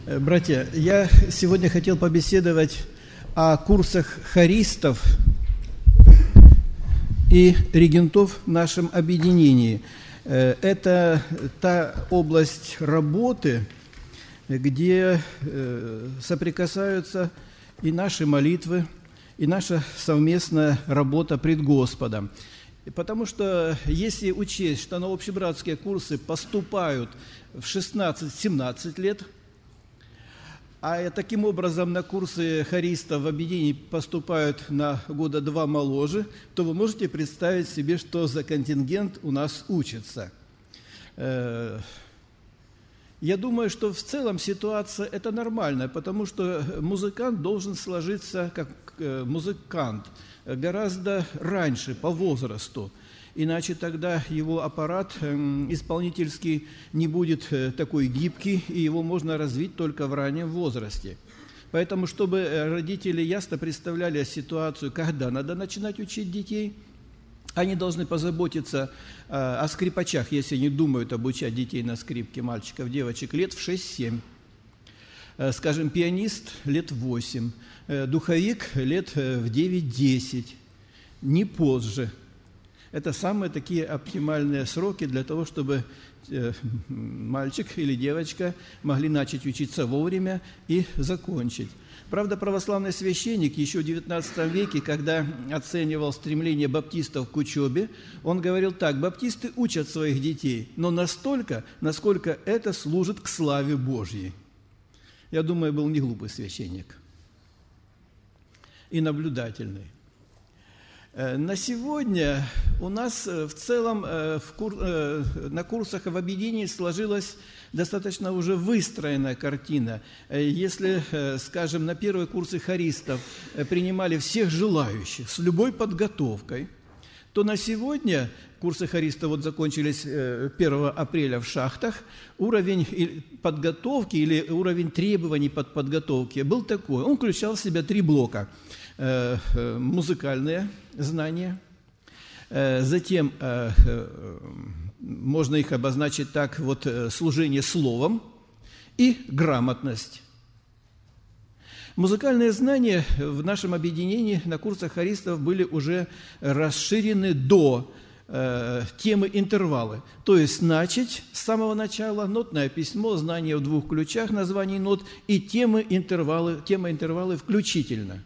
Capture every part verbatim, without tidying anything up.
Братья, я сегодня хотел побеседовать о курсах хористов и регентов в нашем объединении. Это та область работы, где соприкасаются и наши молитвы, и наша совместная работа пред Господом. Потому что если учесть, что на общебратские курсы поступают в шестнадцать-семнадцать лет, а таким образом на курсы хористов в объединении поступают на года два моложе, то вы можете представить себе, что за контингент у нас учится. Я думаю, что в целом ситуация это нормальная, потому что музыкант должен сложиться как музыкант гораздо раньше по возрасту. Иначе тогда его аппарат исполнительский не будет такой гибкий, и его можно развить только в раннем возрасте. Поэтому, чтобы родители ясно представляли ситуацию, когда надо начинать учить детей, они должны позаботиться о скрипачах, если они думают обучать детей на скрипке, мальчиков, девочек, лет в шесть-семь. Скажем, пианист лет в восемь, духовик лет в девять-десять, не позже. Это самые такие оптимальные сроки для того, чтобы мальчик или девочка могли начать учиться вовремя и закончить. Правда, православный священник еще в девятнадцатом веке, когда оценивал стремление баптистов к учебе, он говорил так: баптисты учат своих детей, но настолько, насколько это служит к славе Божьей. Я думаю, был не глупый священник и наблюдательный. На сегодня у нас в целом в кур... на курсах в объединении сложилась достаточно уже выстроенная картина. Если, скажем, на первые курсы хористов принимали всех желающих с любой подготовкой, то на сегодня курсы хористов вот закончились первого апреля в Шахтах, уровень подготовки или уровень требований под подготовки был такой. Он включал в себя три блока. Музыкальные знания, затем можно их обозначить так, вот служение словом и грамотность. Музыкальные знания в нашем объединении на курсах хористов были уже расширены до э, темы интервалы. То есть начать с самого начала нотное письмо, знание в двух ключах названий нот и темы интервалы, тема интервалы включительно.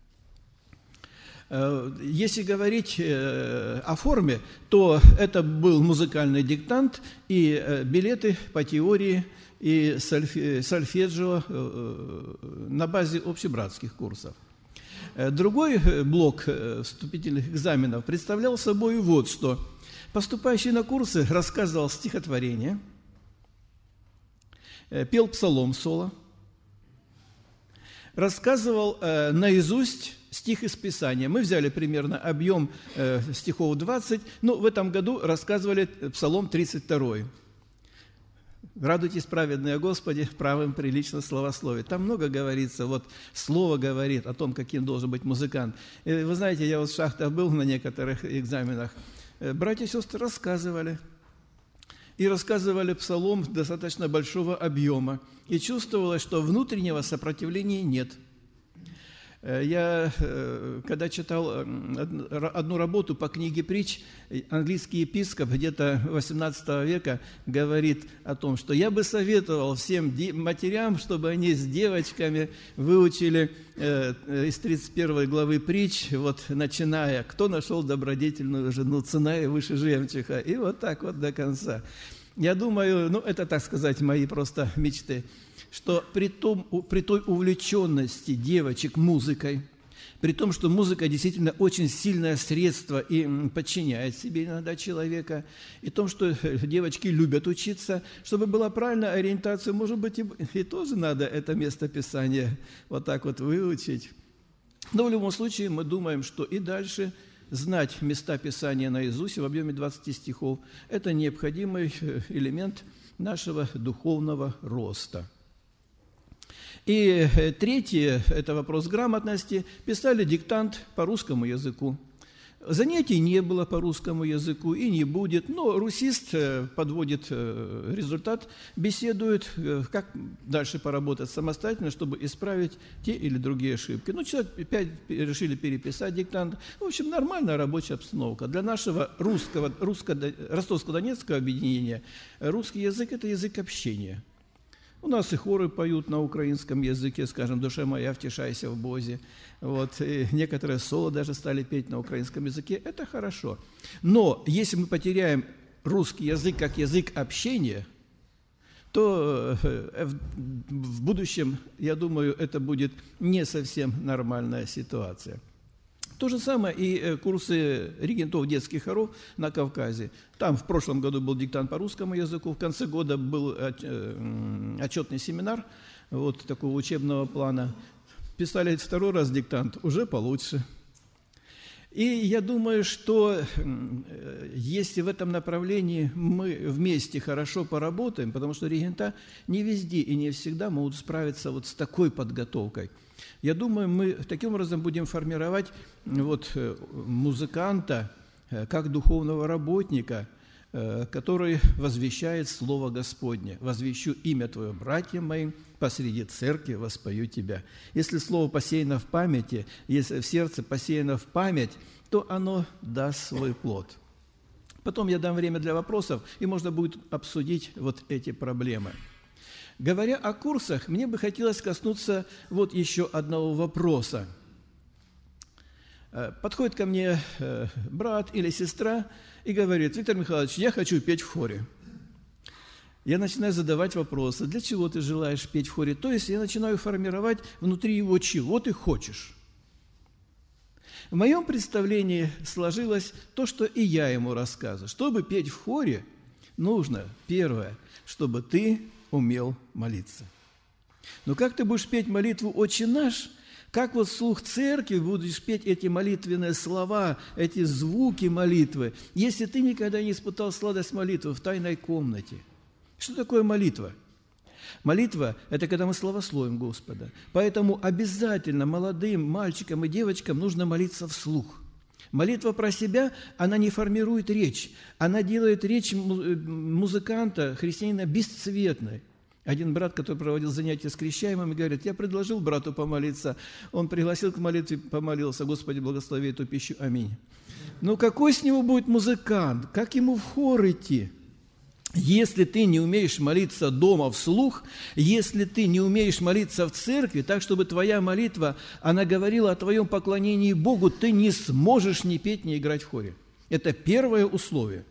Если говорить о форме, то это был музыкальный диктант и билеты по теории и сольфеджио на базе общебратских курсов. Другой блок вступительных экзаменов представлял собой вот что. Поступающий на курсы рассказывал стихотворение, пел псалом соло, рассказывал наизусть стих из Писания. Мы взяли примерно объем э, стихов двадцать, но в этом году рассказывали Псалом тридцать два. «Радуйтесь, праведные Господи, правым прилично словословие». Там много говорится, вот слово говорит о том, каким должен быть музыкант. И вы знаете, я вот в Шахтах был на некоторых экзаменах. Братья и сестры рассказывали. И рассказывали псалом достаточно большого объема. И чувствовалось, что внутреннего сопротивления нет. Я, когда читал одну работу по книге притч, английский епископ где-то восемнадцатого века говорит о том, что я бы советовал всем матерям, чтобы они с девочками выучили из тридцать первой главы притч, вот начиная «Кто нашел добродетельную жену, цена и выше жемчуга», и вот так вот до конца. Я думаю, ну это, так сказать, мои просто мечты, что при, том, при той увлеченности девочек музыкой, при том, что музыка действительно очень сильное средство и подчиняет себе иногда человека, и том, что девочки любят учиться, чтобы была правильная ориентация, может быть, и, и тоже надо это место Писания вот так вот выучить. Но в любом случае мы думаем, что и дальше знать места Писания наизусть в объеме двадцати стихов – это необходимый элемент нашего духовного роста. И третье – это вопрос грамотности. Писали диктант по русскому языку. Занятий не было по русскому языку и не будет, но русист подводит результат, беседует, как дальше поработать самостоятельно, чтобы исправить те или другие ошибки. Ну, человек пять решили переписать диктант. В общем, нормальная рабочая обстановка. Для нашего русского, русско, ростовско-донецкого объединения русский язык – это язык общения. У нас и хоры поют на украинском языке, скажем, «Душа моя, втешайся в Бозе». Вот, и некоторые соло даже стали петь на украинском языке. Это хорошо. Но если мы потеряем русский язык как язык общения, то в будущем, я думаю, это будет не совсем нормальная ситуация. То же самое и курсы регентов детских хоров на Кавказе. Там в прошлом году был диктант по русскому языку, в конце года был отчетный семинар вот такого учебного плана. Писали второй раз диктант, уже получше. И я думаю, что если в этом направлении мы вместе хорошо поработаем, потому что регента не везде и не всегда могут справиться вот с такой подготовкой. Я думаю, мы таким образом будем формировать вот музыканта как духовного работника, который возвещает Слово Господне. «Возвещу имя Твое, братьям моим, посреди церкви воспою Тебя». Если слово посеяно в памяти, если в сердце посеяно в память, то оно даст свой плод. Потом я дам время для вопросов, и можно будет обсудить вот эти проблемы. Говоря о курсах, мне бы хотелось коснуться вот еще одного вопроса. Подходит ко мне брат или сестра и говорит: «Виктор Михайлович, я хочу петь в хоре». Я начинаю задавать вопросы: для чего ты желаешь петь в хоре? То есть я начинаю формировать внутри его, чего ты хочешь. В моем представлении сложилось то, что и я ему рассказываю. Чтобы петь в хоре, нужно, первое, чтобы ты умел молиться. Но как ты будешь петь молитву «Отче наш», как вот вслух церкви будешь петь эти молитвенные слова, эти звуки молитвы, если ты никогда не испытал сладость молитвы в тайной комнате? Что такое молитва? Молитва – это когда мы славословим Господа. Поэтому обязательно молодым мальчикам и девочкам нужно молиться вслух. Молитва про себя, она не формирует речь, она делает речь музыканта, христианина, бесцветной. Один брат, который проводил занятия с крещаемыми, говорит: я предложил брату помолиться, он пригласил к молитве, помолился: Господи, благослови эту пищу, аминь. Ну какой с него будет музыкант? Как ему в хор идти? Если ты не умеешь молиться дома вслух, если ты не умеешь молиться в церкви, так, чтобы твоя молитва, она говорила о твоем поклонении Богу, ты не сможешь ни петь, ни играть в хоре. Это первое условие.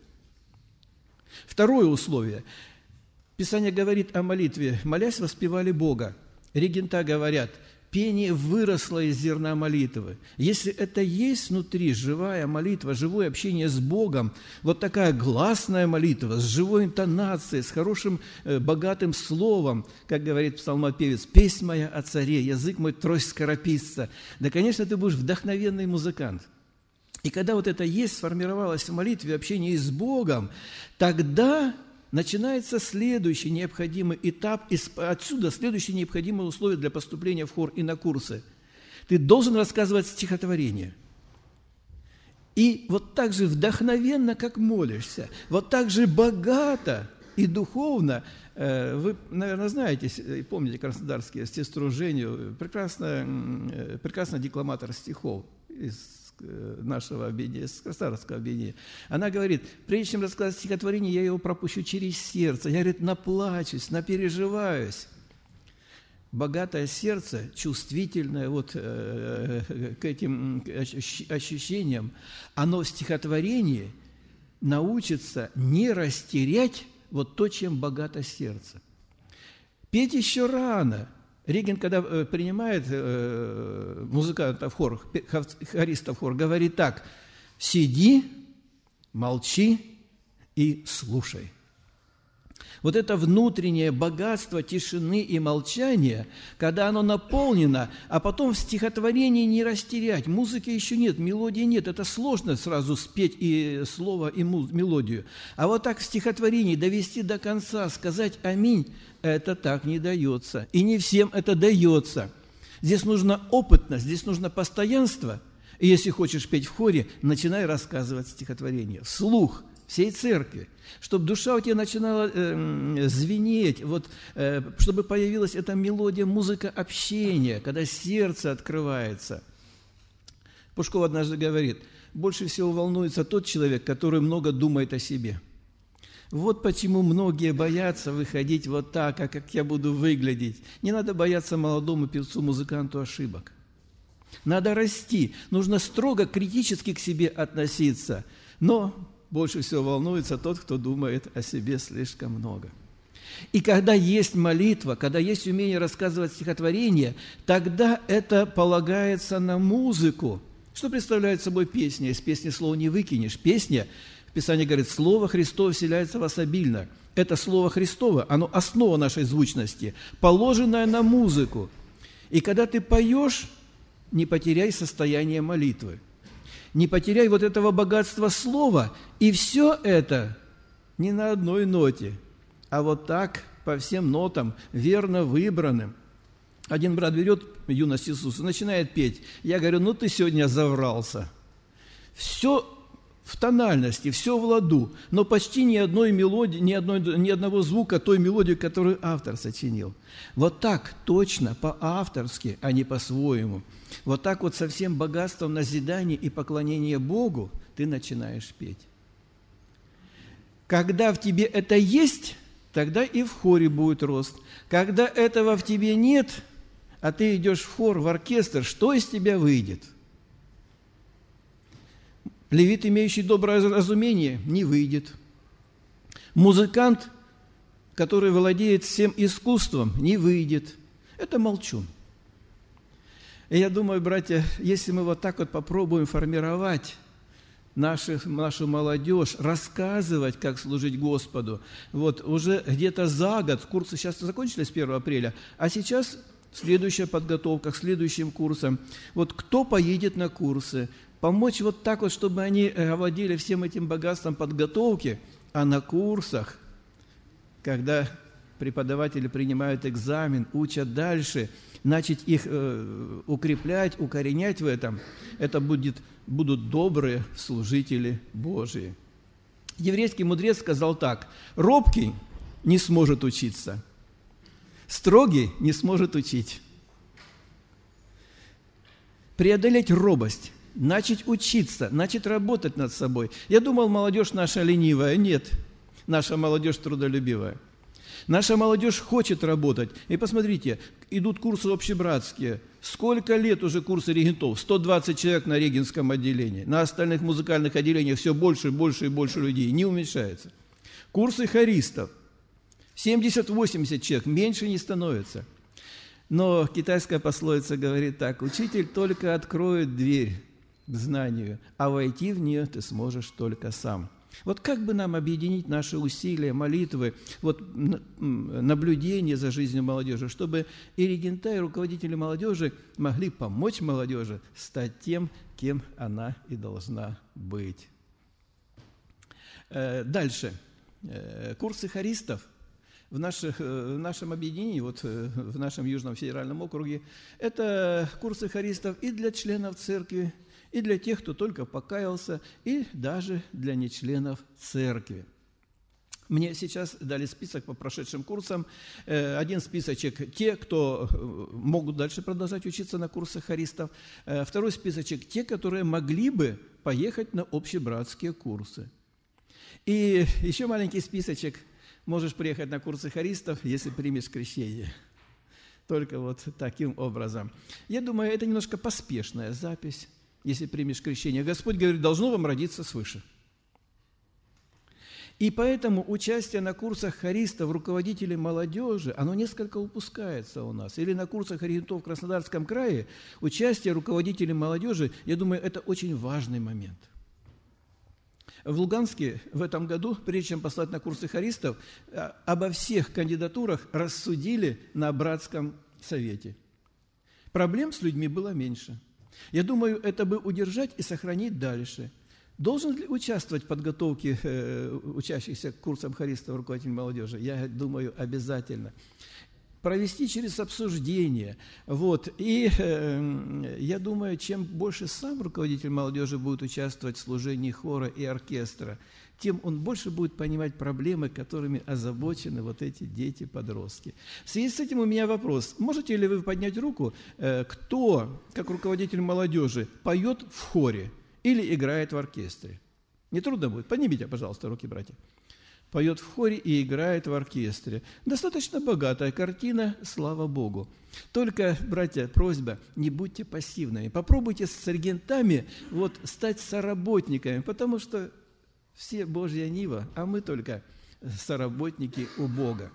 Второе условие. Писание говорит о молитве: молясь, воспевали Бога. Регента говорят: пение выросло из зерна молитвы. Если это есть внутри живая молитва, живое общение с Богом, вот такая гласная молитва, с живой интонацией, с хорошим, богатым словом, как говорит псалмопевец: «Песнь моя о царе, язык мой трость скорописца». Да, конечно, ты будешь вдохновенный музыкант. И когда вот это есть, сформировалось в молитве, общение с Богом, тогда начинается следующий необходимый этап, и отсюда следующее необходимое условие для поступления в хор и на курсы. Ты должен рассказывать стихотворение. И вот так же вдохновенно, как молишься, вот так же богато и духовно. Вы, наверное, знаете и помните краснодарские сестру Женю, прекрасный, прекрасный декламатор стихов из нашего объединения, с Краснодарского объединения. Она говорит: прежде чем рассказать стихотворение, я его пропущу через сердце. Я, говорит, наплачусь, напереживаюсь. Богатое сердце, чувствительное вот э, к этим ощущениям, оно в стихотворении научится не растерять вот то, чем богато сердце. Петь еще рано. Регент, когда принимает музыкантов в хор, хористов в хор, говорит так: сиди, молчи и слушай. Вот это внутреннее богатство тишины и молчания, когда оно наполнено, а потом в стихотворении не растерять. Музыки еще нет, мелодии нет. Это сложно сразу спеть и слово, и мелодию. А вот так в стихотворении довести до конца, сказать «Аминь», это так не дается. И не всем это дается. Здесь нужна опытность, здесь нужно постоянство. И если хочешь петь в хоре, начинай рассказывать стихотворение вслух всей церкви, чтобы душа у тебя начинала э, звенеть, вот, э, чтобы появилась эта мелодия, музыка общения, когда сердце открывается. Пушков однажды говорит: больше всего волнуется тот человек, который много думает о себе. Вот почему многие боятся выходить вот так, а как я буду выглядеть. Не надо бояться молодому певцу, музыканту ошибок. Надо расти, нужно строго, критически к себе относиться. Но больше всего волнуется тот, кто думает о себе слишком много. И когда есть молитва, когда есть умение рассказывать стихотворение, тогда это полагается на музыку. Что представляет собой песня? Из песни слова не выкинешь. Песня, в Писании говорит, Слово Христово вселяется в вас обильно. Это Слово Христово, оно основа нашей звучности, положенное на музыку. И когда ты поешь, не потеряй состояние молитвы, не потеряй вот этого богатства слова, и все это не на одной ноте, а вот так по всем нотам, верно выбранным. Один брат берет юность Иисуса, начинает петь. Я говорю: ну ты сегодня заврался. Все в тональности, все в ладу, но почти ни одной мелодии, ни, одной, ни одного звука той мелодии, которую автор сочинил. Вот так точно, по-авторски, а не по-своему. Вот так вот со всем богатством назидания и поклонения Богу ты начинаешь петь. Когда в тебе это есть, тогда и в хоре будет рост. Когда этого в тебе нет, а ты идешь в хор, в оркестр, что из тебя выйдет? Левит, имеющий доброе разумение, не выйдет. Музыкант, который владеет всем искусством, не выйдет. Это молчун. И я думаю, братья, если мы вот так вот попробуем формировать нашу, нашу молодежь, рассказывать, как служить Господу, вот уже где-то за год, курсы сейчас закончились первого апреля, а сейчас следующая подготовка к следующим курсам. Вот кто поедет на курсы? Помочь вот так вот, чтобы они овладели всем этим богатством подготовки, а на курсах, когда преподаватели принимают экзамен, учат дальше, начать их э, укреплять, укоренять в этом, это будет, будут добрые служители Божии. Еврейский мудрец сказал так: робкий не сможет учиться, строгий не сможет учить. Преодолеть робость, начать учиться, начать работать над собой. Я думал, молодежь наша ленивая. Нет, наша молодежь трудолюбивая. Наша молодежь хочет работать. И посмотрите, идут курсы общебратские. Сколько лет уже курсы регентов? сто двадцать человек на регентском отделении. На остальных музыкальных отделениях все больше и больше и больше людей. Не уменьшается. Курсы хористов. семьдесят-восемьдесят человек. Меньше не становится. Но китайская пословица говорит так: учитель только откроет дверь к знанию, а войти в нее ты сможешь только сам. Вот как бы нам объединить наши усилия, молитвы, вот наблюдение за жизнью молодежи, чтобы и регента, и руководители молодежи могли помочь молодежи стать тем, кем она и должна быть. Дальше. Курсы хористов в, наших, в нашем объединении, вот в нашем Южном федеральном округе, это курсы хористов и для членов церкви, и для тех, кто только покаялся, и даже для нечленов церкви. Мне сейчас дали список по прошедшим курсам. Один списочек – те, кто могут дальше продолжать учиться на курсах хористов. Второй списочек – те, которые могли бы поехать на общебратские курсы. И еще маленький списочек – можешь приехать на курсы хористов, если примешь крещение. Только вот таким образом. Я думаю, это немножко поспешная запись. Если примешь крещение, Господь говорит, должно вам родиться свыше. И поэтому участие на курсах хористов, руководителей молодежи, оно несколько упускается у нас. Или на курсах регентов в Краснодарском крае участие руководителей молодежи, я думаю, это очень важный момент. В Луганске в этом году, прежде чем послать на курсы хористов, обо всех кандидатурах рассудили на братском совете. Проблем с людьми было меньше. Я думаю, это бы удержать и сохранить дальше. Должен ли участвовать в подготовке э, учащихся к курсам хористов руководителей молодежи? Я думаю, обязательно. провести через обсуждение. Вот. И э, я думаю, чем больше сам руководитель молодежи будет участвовать в служении хора и оркестра, тем он больше будет понимать проблемы, которыми озабочены вот эти дети-подростки. В связи с этим у меня вопрос. Можете ли вы поднять руку, э, кто, как руководитель молодежи, поет в хоре или играет в оркестре? Не трудно будет? Поднимите, пожалуйста, руки, братья. Поет в хоре и играет в оркестре. Достаточно богатая картина, слава Богу. Только, братья, просьба, не будьте пассивными. Попробуйте с регентами вот, стать соработниками, потому что все Божья нива, а мы только соработники у Бога.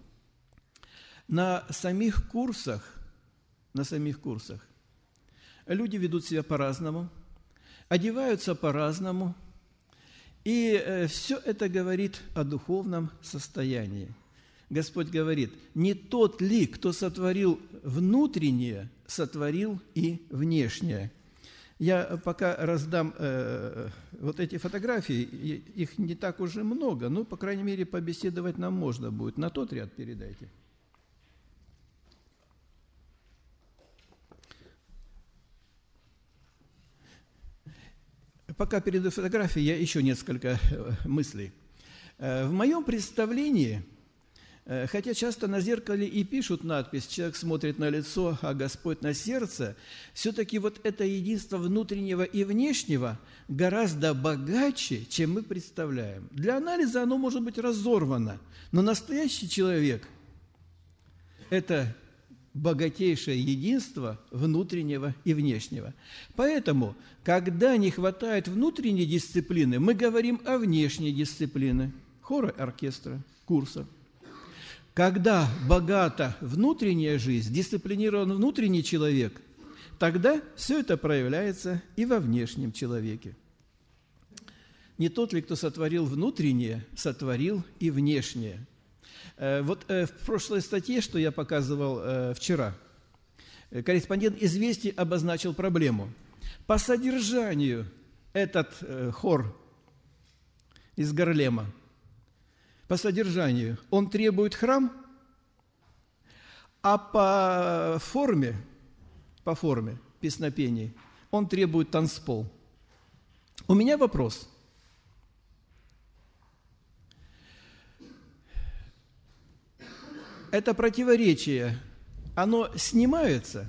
На самих курсах, на самих курсах люди ведут себя по-разному, одеваются по-разному, и все это говорит о духовном состоянии. Господь говорит, не тот ли, кто сотворил внутреннее, сотворил и внешнее. Я пока раздам э, вот эти фотографии, их не так уже много, но, по крайней мере, побеседовать нам можно будет. На тот ряд передайте. Пока передаю фотографии, я еще несколько мыслей. В моем представлении, хотя часто на зеркале и пишут надпись «Человек смотрит на лицо, а Господь на сердце», все-таки вот это единство внутреннего и внешнего гораздо богаче, чем мы представляем. Для анализа оно может быть разорвано, но настоящий человек – это богатейшее единство внутреннего и внешнего. Поэтому, когда не хватает внутренней дисциплины, мы говорим о внешней дисциплине хора, оркестра, курса. Когда богата внутренняя жизнь, дисциплинирован внутренний человек, тогда все это проявляется и во внешнем человеке. Не тот ли, кто сотворил внутреннее, сотворил и внешнее. Вот в прошлой статье, что я показывал вчера, корреспондент «Известий» обозначил проблему. По содержанию этот хор из Гарлема, по содержанию он требует храм, а по форме, по форме песнопений он требует танцпол. У меня вопрос. Это противоречие, оно снимается,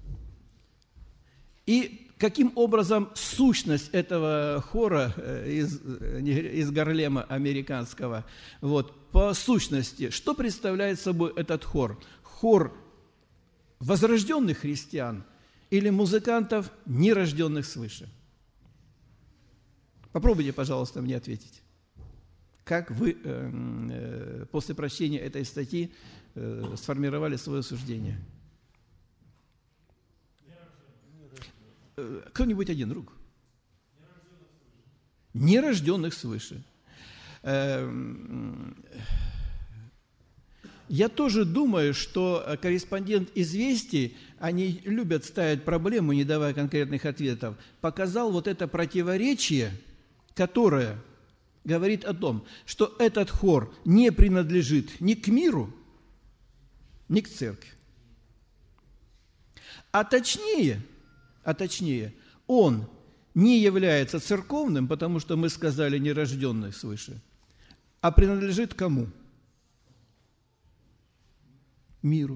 и каким образом сущность этого хора из, из Гарлема американского, вот, по сущности, что представляет собой этот хор? Хор возрожденных христиан или музыкантов, нерожденных свыше? Попробуйте, пожалуйста, мне ответить. Как вы э, э, после прочтения этой статьи э, сформировали свое суждение? Э, кто-нибудь один, руку. Нерожденных свыше. Э, я тоже думаю, что корреспондент «Известий», они любят ставить проблему, не давая конкретных ответов, показал вот это противоречие, которое говорит о том, что этот хор не принадлежит ни к миру, ни к церкви. А точнее, а точнее, он не является церковным, потому что мы сказали нерожденный свыше, а принадлежит кому? Миру.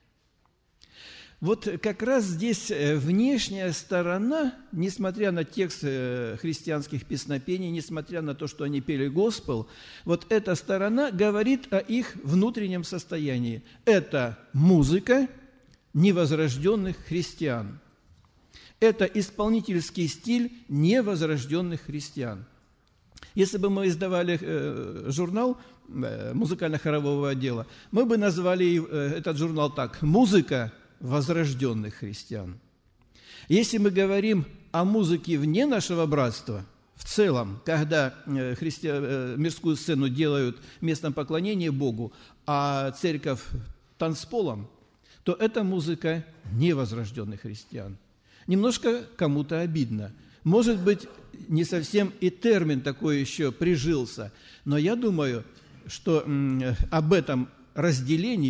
Вот как раз здесь внешняя сторона, несмотря на текст христианских песнопений, несмотря на то, что они пели госпел, вот эта сторона говорит о их внутреннем состоянии. Это музыка невозрожденных христиан. Это исполнительский стиль невозрожденных христиан. Если бы мы издавали э, журнал э, музыкально-хорового отдела, мы бы назвали э, этот журнал так: «Музыка возрожденных христиан». Если мы говорим о музыке вне нашего братства, в целом, когда христи... мирскую сцену делают местом поклонения Богу, а церковь танцполом, то это музыка невозрожденных христиан. Немножко кому-то обидно. Может быть, не совсем и термин такой еще прижился, но я думаю, что об этом разделении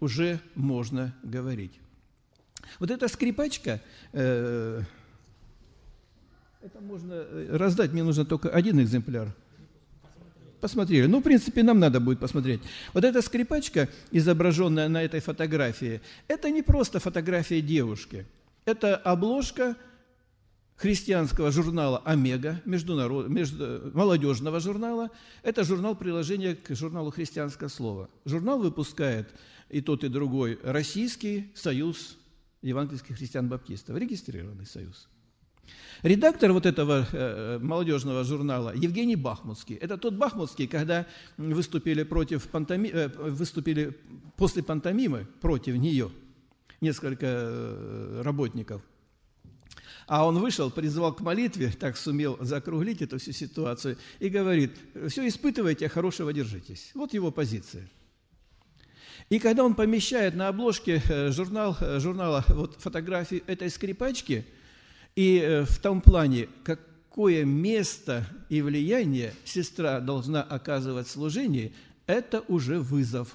уже можно говорить. Вот эта скрипачка, э, это можно раздать, мне нужно только один экземпляр. Посмотрели. Ну, в принципе, нам надо будет посмотреть. Вот эта скрипачка, изображенная на этой фотографии, это не просто фотография девушки. Это обложка христианского журнала «Омега», международ... между... молодежного журнала. Это журнал приложения к журналу «Христианское слово». Журнал выпускает и тот, и другой Российский союз евангельских христиан-баптистов, регистрированный союз. Редактор вот этого э, молодежного журнала Евгений Бахмутский. Это тот Бахмутский, когда выступили, против пантоми... э, выступили после пантомимы против нее несколько э, работников. А он вышел, призвал к молитве, так сумел закруглить эту всю ситуацию и говорит: все испытывайте, а хорошего держитесь. Вот его позиция. И когда он помещает на обложке журнал, журнала вот, фотографии этой скрипачки, и в том плане, какое место и влияние сестра должна оказывать в служении, это уже вызов.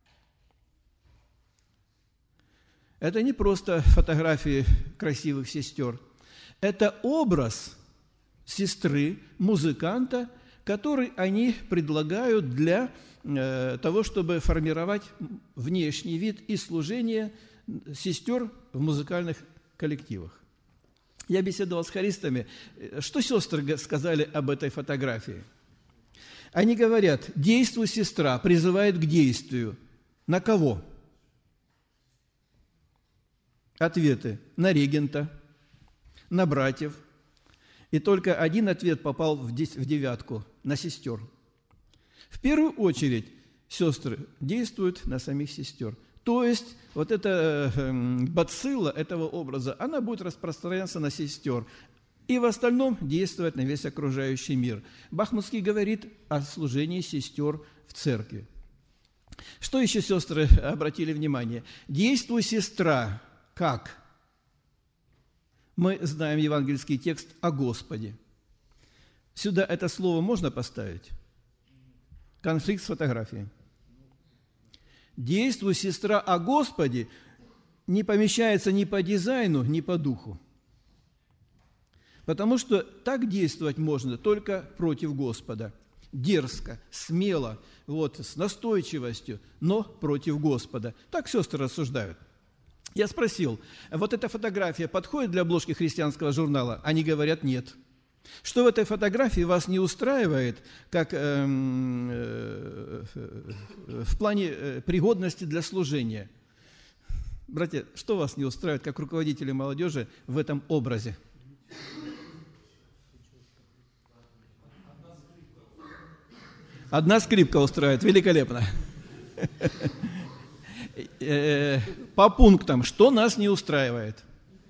Это не просто фотографии красивых сестер. Это образ сестры, музыканта, который они предлагают для э, того, чтобы формировать внешний вид и служение сестер в музыкальных коллективах. Я беседовал с хористами. Что сестры сказали об этой фотографии? Они говорят: действуй, сестра, призывает к действию. На кого? Ответы: на регента, на братьев. И только один ответ попал в девятку – на сестер. В первую очередь сестры действуют на самих сестер. То есть вот эта бацилла этого образа, она будет распространяться на сестер и в остальном действовать на весь окружающий мир. Бахмутский говорит о служении сестер в церкви. Что еще сестры обратили внимание? Действуй, сестра. Как? Мы знаем евангельский текст о Господе. Сюда это слово можно поставить? Конфликт с фотографией. Действуй, сестра, о Господе не помещается ни по дизайну, ни по духу. Потому что так действовать можно только против Господа. Дерзко, смело, вот, с настойчивостью, но против Господа. Так сестры рассуждают. Я спросил: вот эта фотография подходит для обложки христианского журнала? Они говорят: нет. Что в этой фотографии вас не устраивает, как э, э, э, в плане э, пригодности для служения? Братья, что вас не устраивает, как руководители молодежи, в этом образе? Одна скрипка устраивает, великолепно. По пунктам, что нас не устраивает?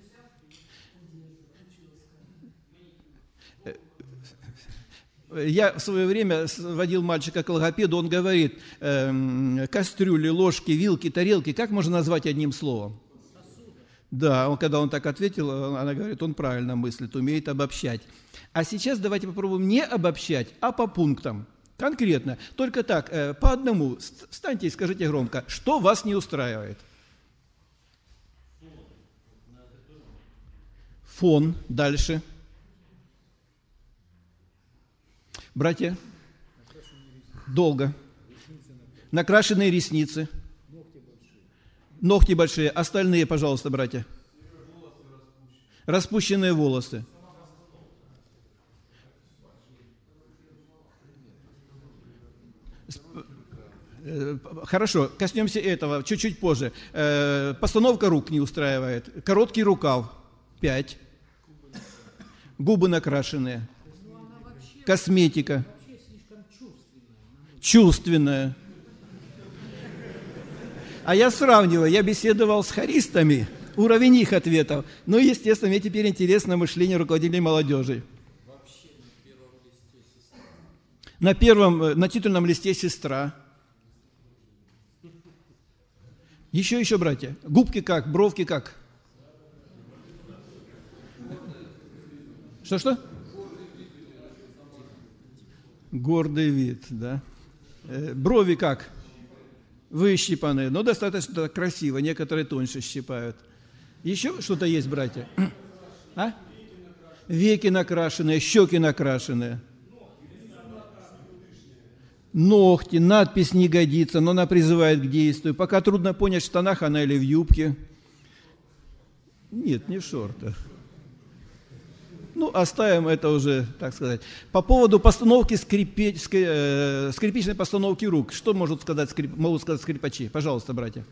Я в свое время водил мальчика к логопеду, он говорит: э, кастрюли, ложки, вилки, тарелки, как можно назвать одним словом? Да, он, когда он так ответил, она говорит: он правильно мыслит, умеет обобщать. А сейчас давайте попробуем не обобщать, а по пунктам. Конкретно, только так, э, по одному. Встаньте и скажите громко, что вас не устраивает. Фон. Дальше. Братья, долго. Накрашенные ресницы. Ногти большие. Остальные, пожалуйста, братья. Распущенные волосы. Хорошо, коснемся этого чуть-чуть позже. Постановка рук не устраивает. Короткий рукав. Пять. Губы накрашенные. Косметика. Чувственная. А я сравниваю, я беседовал с хористами, уровень их ответов. Ну, естественно, мне теперь интересно мышление руководителей молодежи. На первом, на титульном листе сестра. Еще, еще, братья. Губки как, бровки как? Что-что? Гордый вид, да. Брови как? Выщипанные, но достаточно красиво. Некоторые тоньше щипают. Еще что-то есть, братья? А? Веки накрашенные, щеки накрашенные. Ногти, надпись не годится, но она призывает к действию. Пока трудно понять, в штанах она или в юбке. Нет, не в шортах. Ну, оставим это уже, так сказать. По поводу постановки скрипе... скрипичной постановки рук. Что могут сказать, скрип... могут сказать скрипачи? Пожалуйста, братья.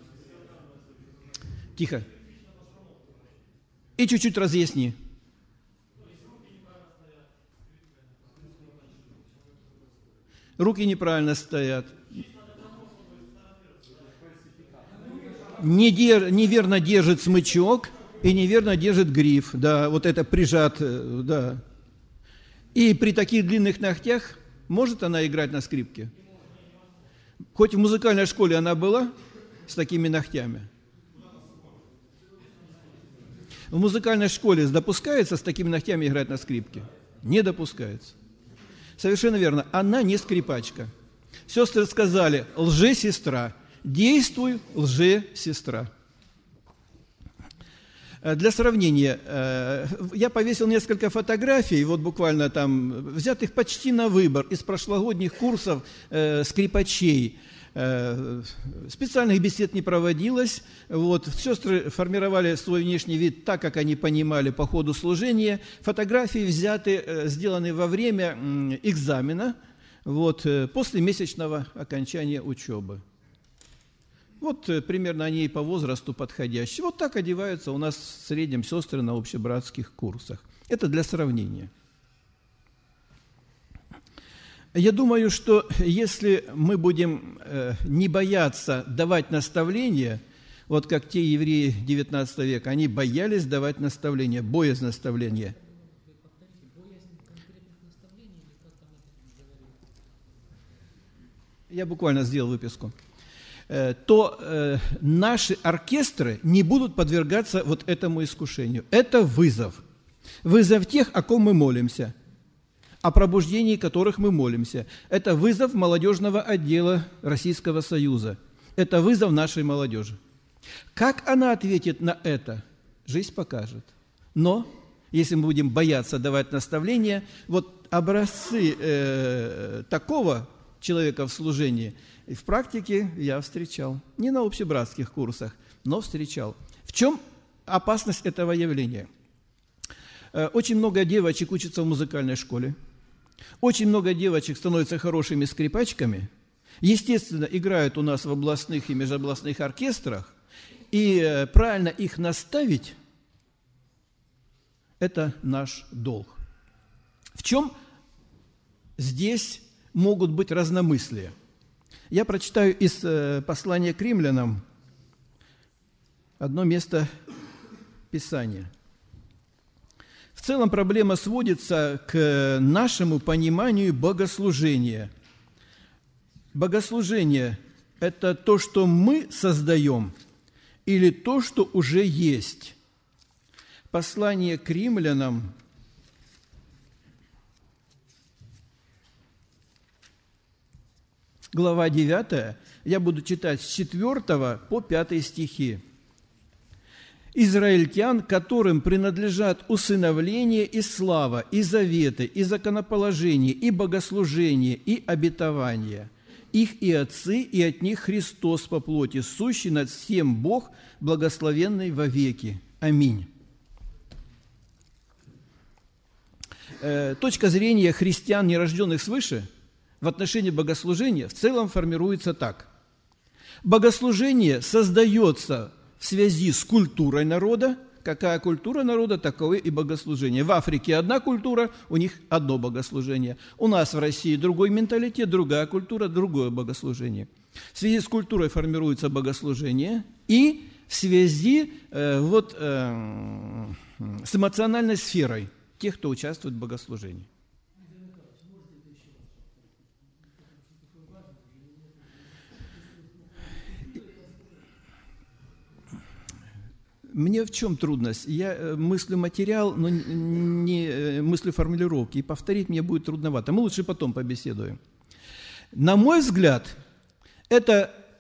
Тихо. И чуть-чуть разъясни. Руки неправильно стоят. Неверно держит смычок и неверно держит гриф. Да, вот это прижат, да. И при таких длинных ногтях может она играть на скрипке? Хоть в музыкальной школе она была с такими ногтями. В музыкальной школе допускается с такими ногтями играть на скрипке? Не допускается. Совершенно верно. Она не скрипачка. Сестры сказали: лже-сестра. Действуй, лже-сестра. Для сравнения, я повесил несколько фотографий, вот буквально там, взятых почти на выбор из прошлогодних курсов скрипачей. Специальных бесед не проводилось. Вот. Сестры формировали свой внешний вид так, как они понимали по ходу служения. Фотографии взяты, сделаны во время экзамена, вот, после месячного окончания учебы. Вот примерно они и по возрасту подходящие. Вот так одеваются у нас в среднем сестры на общебратских курсах. Это для сравнения. Я думаю, что если мы будем э, не бояться давать наставления, вот как те евреи девятнадцатого века, они боялись давать наставления, боязнь наставления. Я буквально сделал выписку. Э, то э, наши оркестры не будут подвергаться вот этому искушению. Это вызов. Вызов тех, о ком мы молимся, о пробуждении которых мы молимся. Это вызов молодежного отдела Российского Союза. Это вызов нашей молодежи. Как она ответит на это, жизнь покажет. Но, если мы будем бояться давать наставления, вот образцы э, такого человека в служении в практике я встречал. Не на общебратских курсах, но встречал. В чем опасность этого явления? Э, очень много девочек учатся в музыкальной школе. Очень много девочек становятся хорошими скрипачками, естественно, играют у нас в областных и межобластных оркестрах, и правильно их наставить – это наш долг. В чем здесь могут быть разномыслия? Я прочитаю из послания к римлянам одно место Писания. В целом проблема сводится к нашему пониманию богослужения. Богослужение – это то, что мы создаем, или то, что уже есть. Послание к римлянам, глава девятая, я буду читать с четвёртого по пятый стихи. «Израильтян, которым принадлежат усыновление и слава, и заветы, и законоположение, и богослужение, и обетование. Их и отцы, и от них Христос по плоти, сущий над всем Бог, благословенный вовеки. Аминь». Э, точка зрения христиан, нерожденных свыше, в отношении богослужения в целом формируется так. Богослужение создается в связи с культурой народа. Какая культура народа, таковы и богослужение. В Африке одна культура, у них одно богослужение. У нас в России другой менталитет, другая культура, другое богослужение. В связи с культурой формируется богослужение, и в связи э, вот, э, с эмоциональной сферой тех, кто участвует в богослужении. Мне в чем трудность? Я мыслю материал, но не мыслю формулировки, и повторить мне будет трудновато. Мы лучше потом побеседуем. На мой взгляд, это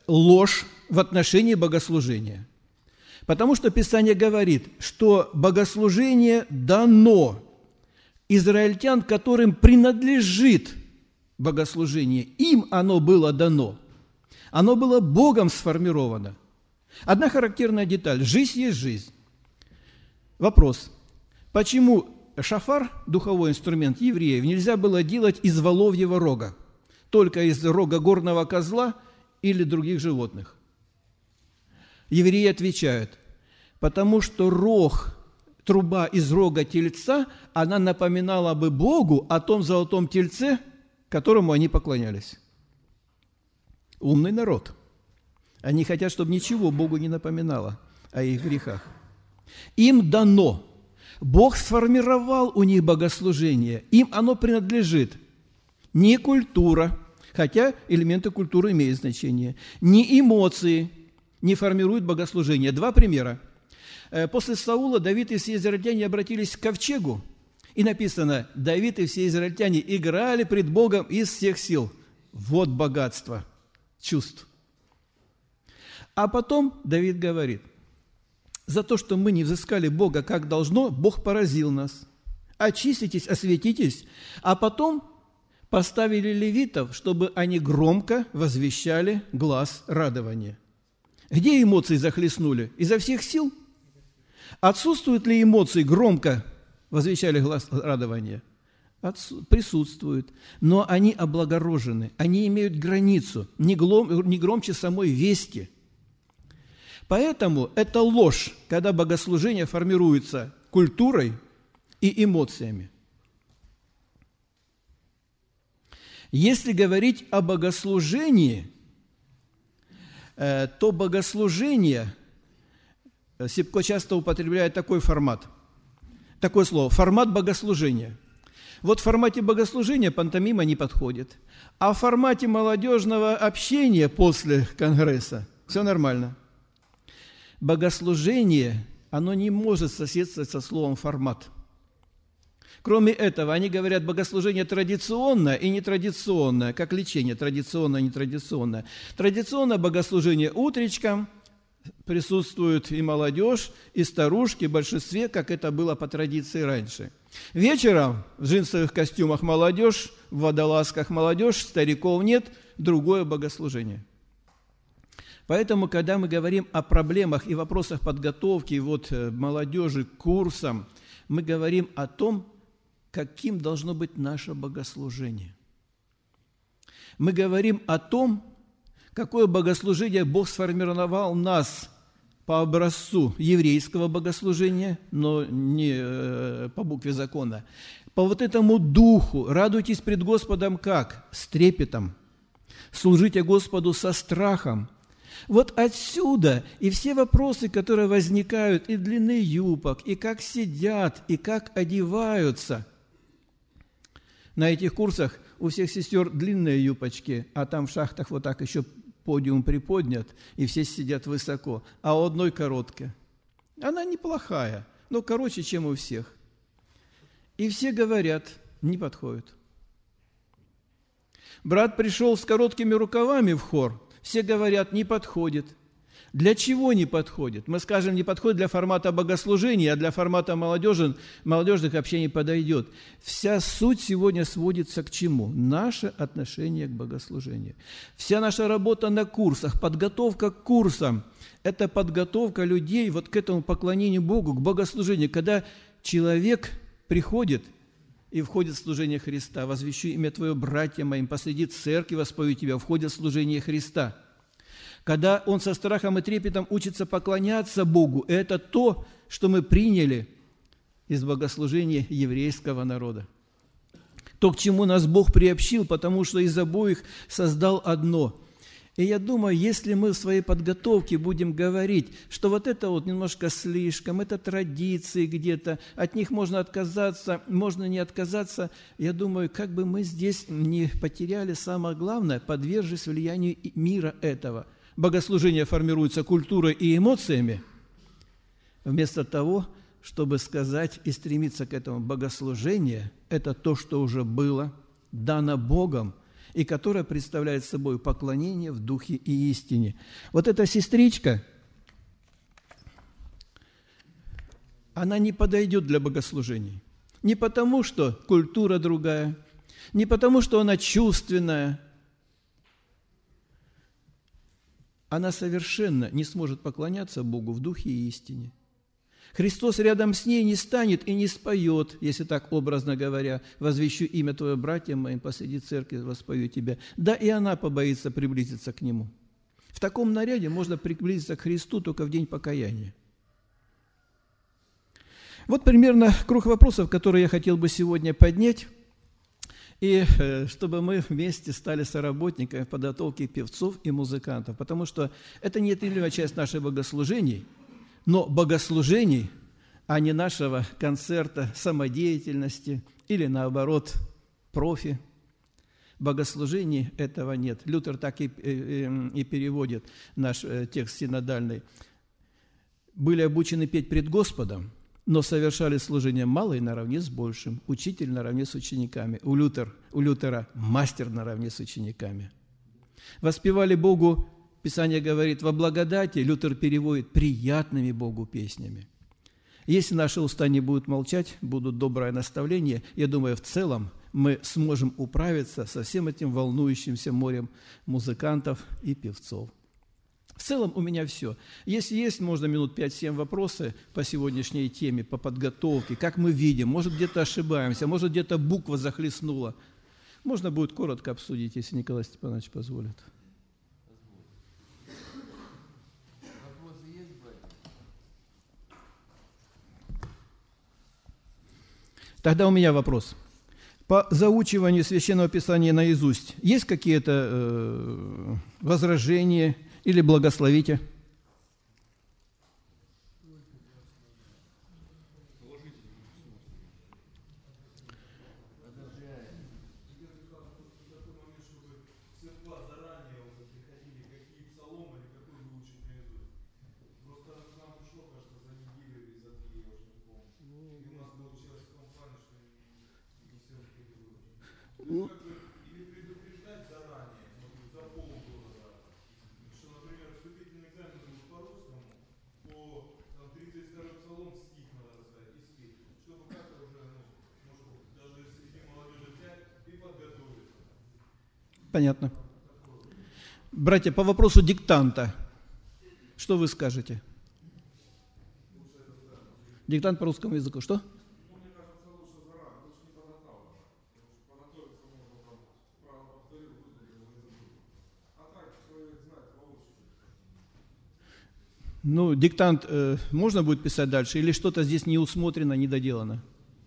ложь в отношении богослужения. Потому что Писание говорит, что богослужение дано израильтян, которым принадлежит богослужение. Им оно было дано. Оно было Богом сформировано. Одна характерная деталь. Жизнь есть жизнь. Вопрос. Почему шафар, духовой инструмент евреев, нельзя было делать из воловьего рога? Только из рога горного козла или других животных? Евреи отвечают, потому что рог, труба из рога тельца, она напоминала бы Богу о том золотом тельце, которому они поклонялись. Умный народ. Они хотят, чтобы ничего Богу не напоминало о их грехах. Им дано. Бог сформировал у них богослужение. Им оно принадлежит. Не культура, хотя элементы культуры имеют значение, не эмоции не формируют богослужение. Два примера. После Саула Давид и все израильтяне обратились к ковчегу, и написано, Давид и все израильтяне играли пред Богом из всех сил. Вот богатство чувств. А потом Давид говорит, за то, что мы не взыскали Бога как должно, Бог поразил нас. Очиститесь, осветитесь, а потом поставили левитов, чтобы они громко возвещали глас радования. Где эмоции захлестнули? Изо всех сил? Отсутствуют ли эмоции громко возвещали глас радования? Отсу... Присутствуют, но они облагорожены, они имеют границу, не, глом... не громче самой вести. Поэтому это ложь, когда богослужение формируется культурой и эмоциями. Если говорить о богослужении, то богослужение, Сипко часто употребляет такой формат, такое слово, формат богослужения. Вот в формате богослужения пантомима не подходит, а в формате молодежного общения после конгресса все нормально. Богослужение, оно не может соседствовать со словом «формат». Кроме этого, они говорят, богослужение традиционное и нетрадиционное, как лечение, традиционное и нетрадиционное. Традиционное богослужение утречком, присутствует и молодежь, и старушки в большинстве, как это было по традиции раньше. Вечером в джинсовых костюмах молодежь, в водолазках молодежь, стариков нет, другое богослужение. Поэтому, когда мы говорим о проблемах и вопросах подготовки вот, молодежи к курсам, мы говорим о том, каким должно быть наше богослужение. Мы говорим о том, какое богослужение Бог сформировал нас по образцу еврейского богослужения, но не по букве закона. По вот этому духу радуйтесь пред Господом как? С трепетом. Служите Господу со страхом. Вот отсюда и все вопросы, которые возникают, и длины юбок, и как сидят, и как одеваются. На этих курсах у всех сестер длинные юбочки, а там в шахтах вот так еще подиум приподнят, и все сидят высоко, а у одной короткая. Она неплохая, но короче, чем у всех. И все говорят, не подходит. Брат пришел с короткими рукавами в хор, все говорят, не подходит. Для чего не подходит? Мы скажем, не подходит для формата богослужения, а для формата молодежи, молодежных общений подойдет. Вся суть сегодня сводится к чему? Наше отношение к богослужению. Вся наша работа на курсах, подготовка к курсам – это подготовка людей вот к этому поклонению Богу, к богослужению. Когда человек приходит и входит в служение Христа, возвещу имя Твое, братья моим, посреди церкви воспою Тебя, входит в служение Христа. Когда он со страхом и трепетом учится поклоняться Богу, это то, что мы приняли из богослужения еврейского народа. То, к чему нас Бог приобщил, потому что из обоих создал одно. И я думаю, если мы в своей подготовке будем говорить, что вот это вот немножко слишком, это традиции где-то, от них можно отказаться, можно не отказаться, я думаю, как бы мы здесь не потеряли самое главное, подвержись влиянию мира этого. Богослужение формируется культурой и эмоциями, вместо того, чтобы сказать и стремиться к этому. Богослужение – это то, что уже было, дано Богом, и которая представляет собой поклонение в духе и истине. Вот эта сестричка, она не подойдет для богослужений. Не потому, что культура другая, не потому, что она чувственная. Она совершенно не сможет поклоняться Богу в духе и истине. Христос рядом с ней не станет и не споет, если так образно говоря, «Возвещу имя Твое братьям моим, посреди церкви воспою Тебя». Да, и она побоится приблизиться к Нему. В таком наряде можно приблизиться к Христу только в день покаяния. Вот примерно круг вопросов, которые я хотел бы сегодня поднять, и чтобы мы вместе стали соработниками в подготовке певцов и музыкантов, потому что это неотъемлемая часть наших богослужений, но богослужений, а не нашего концерта самодеятельности или, наоборот, профи. Богослужений этого нет. Лютер так и, и, и переводит наш текст синодальный. «Были обучены петь пред Господом, но совершали служение малое наравне с большим, учитель наравне с учениками». У, Лютер, у Лютера мастер наравне с учениками. Воспевали Богу, Писание говорит, во благодати, Лютер переводит, приятными Богу песнями. Если наши уста не будут молчать, будут доброе наставление, я думаю, в целом мы сможем управиться со всем этим волнующимся морем музыкантов и певцов. В целом у меня все. Если есть, можно минут пять-семь вопросы по сегодняшней теме, по подготовке, как мы видим, может, где-то ошибаемся, может, где-то буква захлестнула. Можно будет коротко обсудить, если Николай Степанович позволит. Тогда у меня вопрос. По заучиванию Священного Писания наизусть есть какие-то э, возражения или благословите? Ну, или предупреждать заранее, за полгода, что, например, вступительный экзамен будет по-русскому, по там, тридцать второй псалом стих надо сказать, и стих, чтобы как-то уже, ну, может быть, даже среди молодежи взять и подготовиться. Понятно. Братья, по вопросу диктанта, что вы скажете? Диктант по русскому языку, что? Ну, диктант э, можно будет писать дальше, или что-то здесь не усмотрено, не доделано?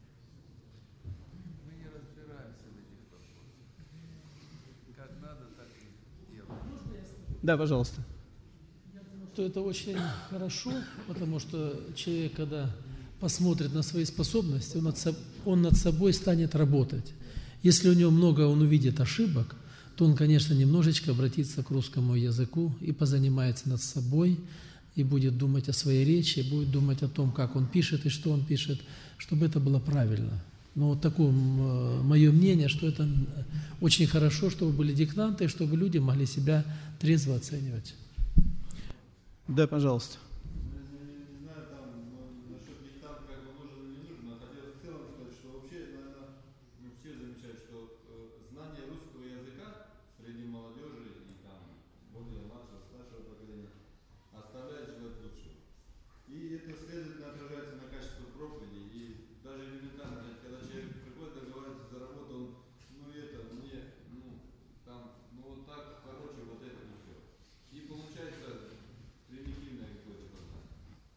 Мы не разбираемся в этих вопросах. Как надо, так и делаем. Да, пожалуйста. Я думаю, что это очень хорошо, потому что человек, когда посмотрит на свои способности, он над, соб- он над собой станет работать. Если у него много, он увидит ошибок, то он, конечно, немножечко обратится к русскому языку и позанимается над собой, и будет думать о своей речи, будет думать о том, как он пишет и что он пишет, чтобы это было правильно. Но вот такое мое мнение, что это очень хорошо, чтобы были диктанты, чтобы люди могли себя трезво оценивать. Да, пожалуйста. Не знаю, там, насчет диктанта, как бы нужно или не нужно, хотел в целом сказать, что вообще, наверное, ну, все замечают, что э, знание русского языка среди молодежи и там более младшего, старшего поколения оставляет желать лучшего. И это следовательно отражается на качестве проповеди. И даже элементарно, когда человек приходит, договаривается за работу, он, ну это, мне, ну, там, ну вот так, короче, вот это и все. И получается примитивное какое-то познание.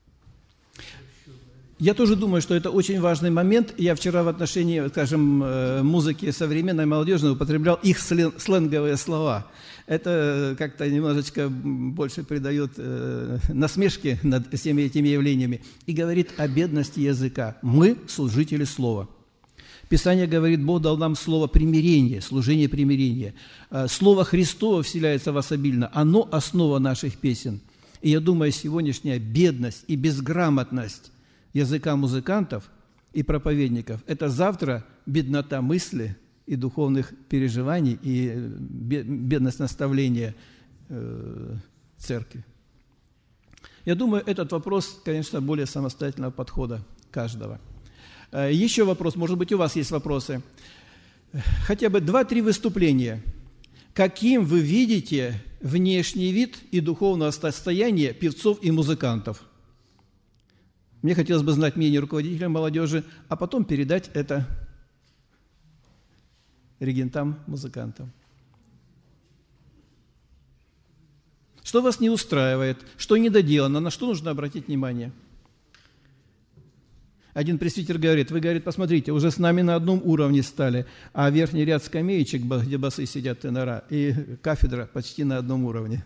Я тоже думаю, что это очень важный момент. Я вчера в отношении, скажем, музыки современной, молодежной употреблял их сленговые слова. Это как-то немножечко больше придает насмешки над всеми этими явлениями и говорит о бедности языка. Мы служители слова. Писание говорит, Бог дал нам слово примирения, служение примирения. Слово Христово вселяется в вас обильно. Оно основа наших песен. И я думаю, сегодняшняя бедность и безграмотность языка музыкантов и проповедников – это завтра беднота мысли и духовных переживаний, и бедность наставления церкви. Я думаю, этот вопрос, конечно, более самостоятельного подхода каждого. Еще вопрос, может быть, у вас есть вопросы. Хотя бы два-три выступления. Каким вы видите внешний вид и духовное состояние певцов и музыкантов? Мне хотелось бы знать мнение руководителя молодежи, а потом передать это регентам, музыкантам. Что вас не устраивает, что недоделано, на что нужно обратить внимание? Один пресвитер говорит, вы, говорит, посмотрите, уже с нами на одном уровне стали, а верхний ряд скамеечек, где басы сидят тенора, и кафедра почти на одном уровне.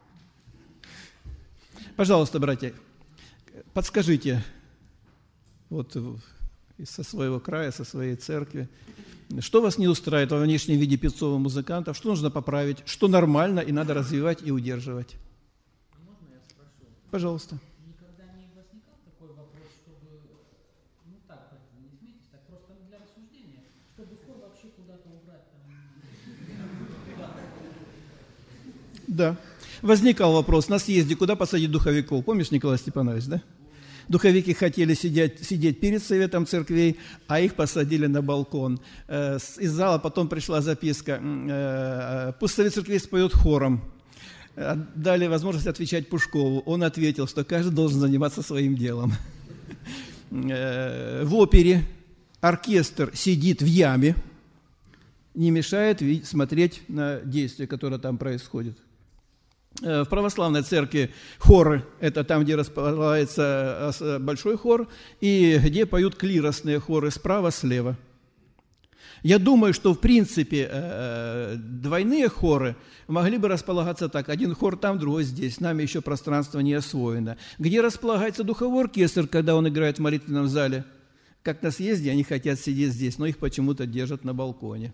Пожалуйста, братья, подскажите, вот со своего края, со своей церкви, что вас не устраивает во внешнем виде певцов и музыкантов, что нужно поправить, что нормально и надо развивать и удерживать? Можно я спрошу? Пожалуйста. Никогда не возникал такой вопрос, чтобы, ну так, не смейтесь, так просто для рассуждения, чтобы хор вообще куда-то убрать там? Да. Возникал вопрос на съезде, куда посадить духовиков. Помнишь, Николай Степанович, да? Духовики хотели сидеть, сидеть перед советом церквей, а их посадили на балкон. Из зала потом пришла записка: «Пусть совет церквей споет хором». Дали возможность отвечать Пушкову. Он ответил, что каждый должен заниматься своим делом. В опере оркестр сидит в яме, не мешает смотреть на действие, которое там происходит. В православной церкви хоры – это там, где располагается большой хор, и где поют клиросные хоры справа-слева. Я думаю, что, в принципе, двойные хоры могли бы располагаться так. Один хор там, другой здесь. Нами еще пространство не освоено. Где располагается духовой оркестр, когда он играет в молитвенном зале? Как на съезде, они хотят сидеть здесь, но их почему-то держат на балконе.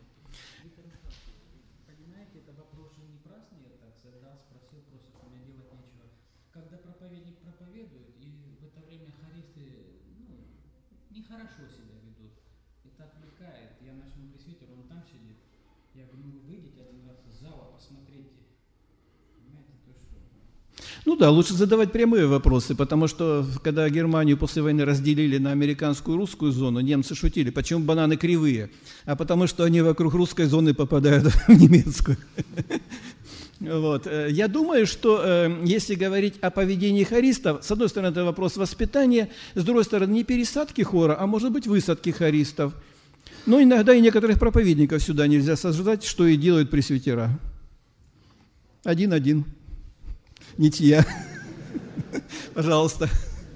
Хорошо себя ведут. Это отвлекает. Я нашему пресвитеру, он там сидит. Я говорю, ну вы выйдите один раз из зала, посмотрите. Понимаете, то что? Ну да, лучше задавать прямые вопросы, потому что, когда Германию после войны разделили на американскую и русскую зону, немцы шутили, почему бананы кривые? А потому что они вокруг русской зоны попадают в немецкую. Вот. Я думаю, что э, если говорить о поведении хористов, с одной стороны, это вопрос воспитания, с другой стороны, не пересадки хора, а может быть высадки хористов. Но иногда и некоторых проповедников сюда нельзя сажать, что и делают пресвитера. Один-один. Ничья. Пожалуйста.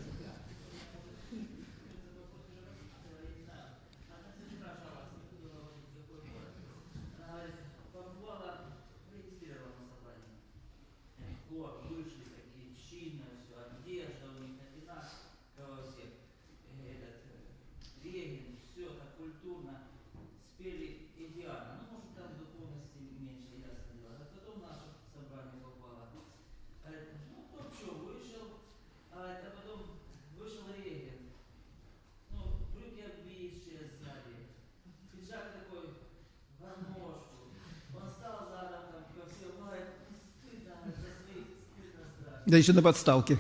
Да еще на подставке.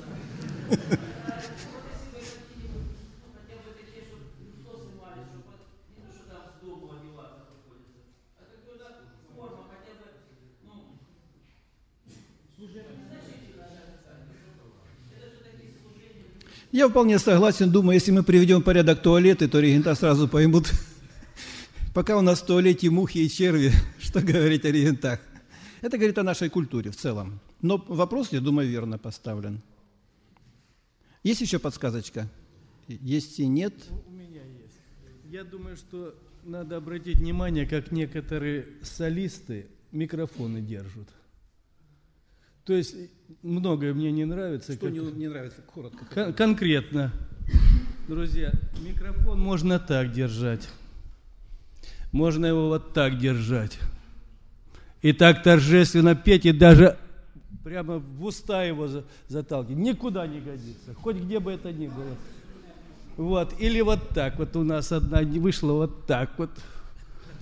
Я вполне согласен, думаю, если мы приведем в порядок туалеты, то регента сразу поймут, пока у нас в туалете мухи и черви, что говорить о регентах. Это говорит о нашей культуре в целом. Но вопрос, я думаю, верно поставлен. Есть еще подсказочка? Если нет... У меня есть. Я думаю, что надо обратить внимание, как некоторые солисты микрофоны держат. То есть многое мне не нравится. Что как... не, не нравится? Коротко. Кон- конкретно. Друзья, микрофон можно так держать. Можно его вот так держать. И так торжественно петь, и даже прямо в уста его заталкивать. Никуда не годится, хоть где бы это ни было. Вот. Или вот так. Вот у нас одна вышла вот так вот.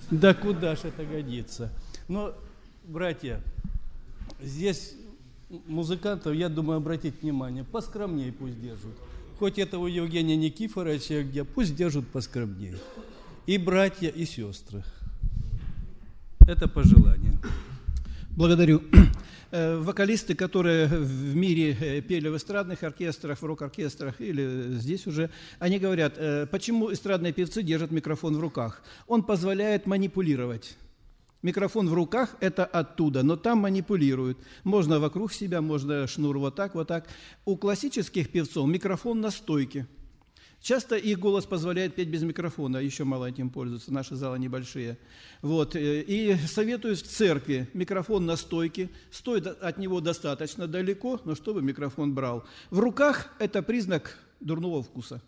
Да куда ж это годится? Но, братья, здесь музыкантов, я думаю, обратить внимание, поскромнее пусть держат. Хоть это у Евгения Никифоровича где, пусть держат поскромнее. И братья, и сестры. Это пожелание. Благодарю. Вокалисты, которые в мире пели в эстрадных оркестрах, в рок-оркестрах или здесь уже, они говорят, почему эстрадные певцы держат микрофон в руках? Он позволяет манипулировать. Микрофон в руках – это оттуда, но там манипулируют. Можно вокруг себя, можно шнур вот так, вот так. У классических певцов микрофон на стойке. Часто их голос позволяет петь без микрофона, еще мало этим пользуются, наши залы небольшие. Вот. И советуют в церкви микрофон на стойке, стоит от него достаточно далеко, но чтобы микрофон брал. В руках – это признак дурного вкуса.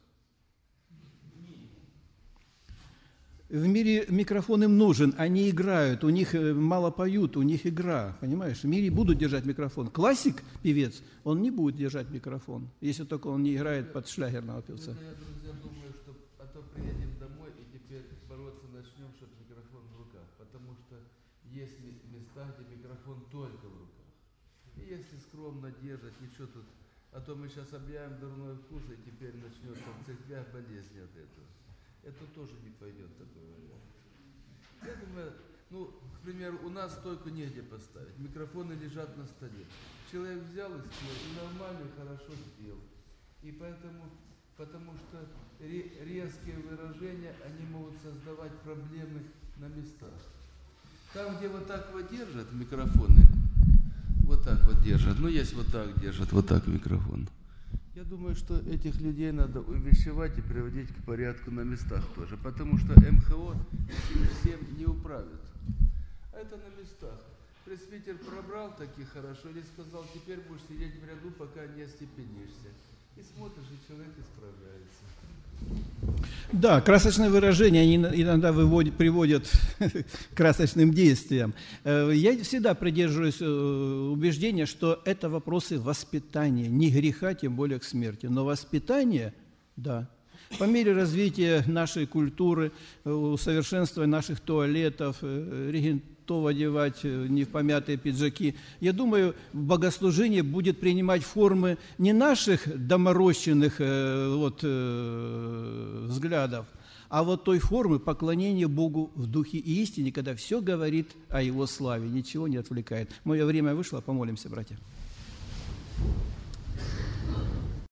В мире микрофон им нужен, они играют, у них мало поют, у них игра, понимаешь? В мире будут держать микрофон. Классик, певец, он не будет держать микрофон, если только он не играет под шлягерного певца. Я, друзья, думаю, что а то приедем домой и теперь бороться начнем, чтобы микрофон в руках, потому что есть места, где микрофон только в руках. И если скромно держать, ничего тут, а то мы сейчас объявим дурной вкус, и теперь начнется в церквях болезнь от этого. Это тоже не пойдет такой вариант. Я думаю, ну, к примеру, у нас стойку негде поставить, микрофоны лежат на столе. Человек взял и спел, и нормально, и хорошо спел. И поэтому, потому что резкие выражения, они могут создавать проблемы на местах. Там, где вот так вот держат микрофоны, вот так вот держат, ну, есть вот так держат, вот так микрофон. Я думаю, что этих людей надо увещевать и приводить к порядку на местах тоже, потому что эм ха о всем не управит. А это на местах. Пресвитер пробрал таки хорошо или сказал, теперь будешь сидеть в ряду, пока не остепенишься. И смотришь, и человек исправляется. Да, красочные выражения они иногда выводят, приводят к красочным действиям. Я всегда придерживаюсь убеждения, что это вопросы воспитания, не греха, тем более к смерти. Но воспитание, да. По мере развития нашей культуры, усовершенствования наших туалетов, регентов одевать не в помятые пиджаки, я думаю, богослужение будет принимать формы не наших доморощенных вот, взглядов, а вот той формы поклонения Богу в духе и истине, когда все говорит о Его славе, ничего не отвлекает. Мое время вышло, помолимся, братья.